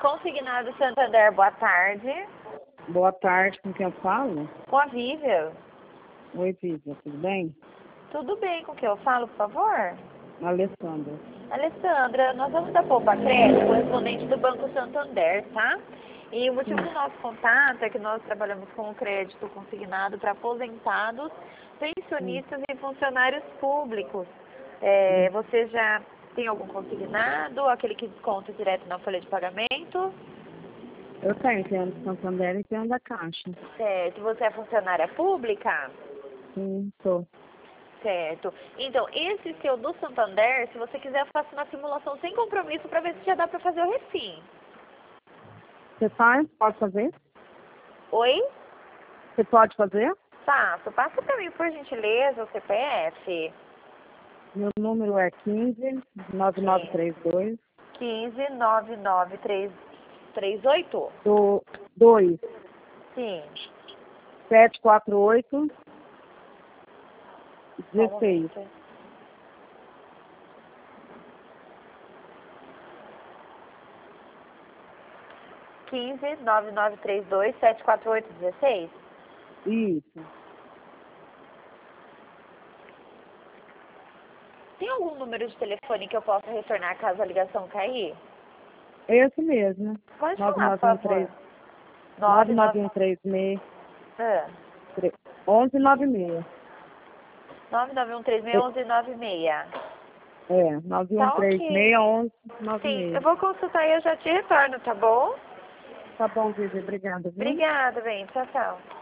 Consignado Santander, boa tarde. Boa tarde, com quem eu falo? Com a Vívia. Oi, Vívia, tudo bem? Tudo bem, com quem eu falo, por favor? Alessandra. Alessandra, nós vamos da Poupa Crédito, correspondente do Banco Santander, tá? E o motivo do nosso contato é que nós trabalhamos com o crédito consignado para aposentados, pensionistas e funcionários públicos. Você já tem algum consignado, aquele que desconta direto na folha de pagamento? Eu tenho do Santander e tenho da Caixa. Certo. Você é funcionária pública? Sim, sou. Certo. Então, esse seu do Santander, se você quiser, eu faço uma simulação sem compromisso para ver se já dá para fazer o refim. Você faz? Pode fazer? Oi? Você pode fazer? Faço. Passa para mim, por gentileza, o CPF. Meu número é 15-9932. 15-9938? 2. Sim. 748. Só um 16. momento. 15-9932-748-16? Isso. Tem algum número de telefone que eu possa retornar caso a ligação cair? Esse mesmo. Pode falar, por favor. 99136 1196. 99136-1196. É, Tá ok. 9136 Sim, 1196. eu vou consultar e eu já te retorno, tá bom? Tá bom, Vivi, obrigada, viu? Obrigada, bem. Tchau, tchau.